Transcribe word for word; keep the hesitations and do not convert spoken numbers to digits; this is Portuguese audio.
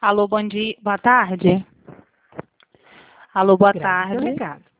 Alô, bom dia, boa tarde. Alô, boa Grave seu tarde. recado.